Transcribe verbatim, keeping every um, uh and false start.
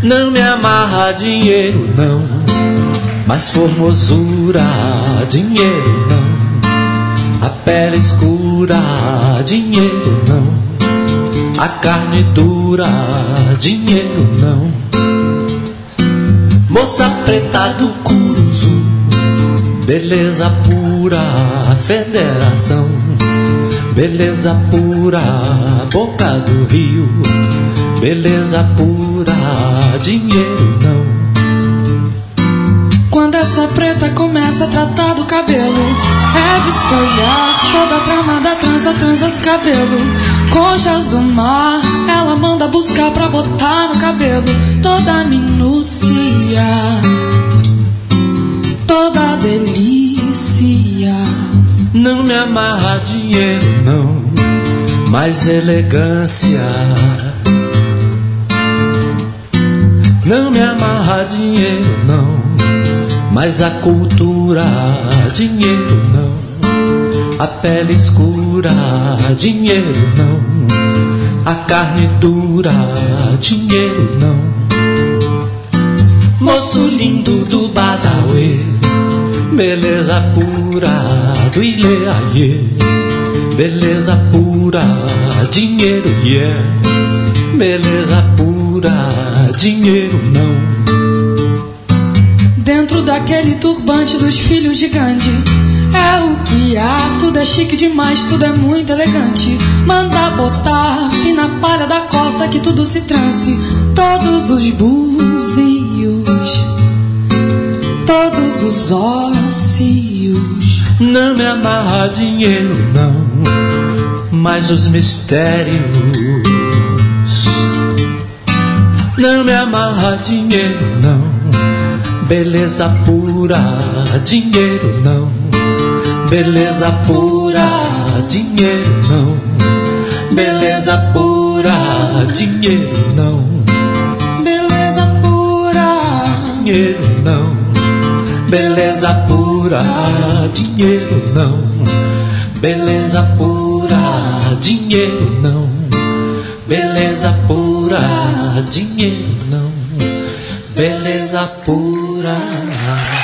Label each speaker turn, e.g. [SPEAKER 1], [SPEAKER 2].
[SPEAKER 1] Não me amarra dinheiro não, mas formosura, dinheiro não. A pele escura, dinheiro não. A carne dura, dinheiro não. Moça preta do Curuzu, beleza pura, federação. Beleza pura, boca do rio. Beleza pura, dinheiro não.
[SPEAKER 2] Quando essa preta começa a tratar do cabelo, é de se olhar toda a trama da trança, trança do cabelo. Conchas do mar, ela manda buscar pra botar no cabelo. Toda a minúcia, toda a delícia.
[SPEAKER 1] Não me amarra dinheiro não, mas elegância. Não me amarra dinheiro não, mas a cultura, dinheiro não. A pele escura, dinheiro não. A carne dura, dinheiro não. Moço lindo do Badauê, beleza pura do Ileaie. Beleza pura, dinheiro yeah. Beleza pura, dinheiro não.
[SPEAKER 2] Dentro daquele turbante dos filhos de Gandhi, é o que há, tudo é chique demais, tudo é muito elegante. Manda botar fina palha da costa que tudo se transe. Todos os búzios, todos os ósseos.
[SPEAKER 1] Não me amarra dinheiro não, mas os mistérios. Não me amarra dinheiro não, beleza pura, dinheiro não. Beleza pura, dinheiro não. Beleza pura, dinheiro não.
[SPEAKER 2] Beleza pura,
[SPEAKER 1] dinheiro não. Beleza pura, dinheiro não. Beleza pura, dinheiro não. Beleza pura, dinheiro não. Beleza pura.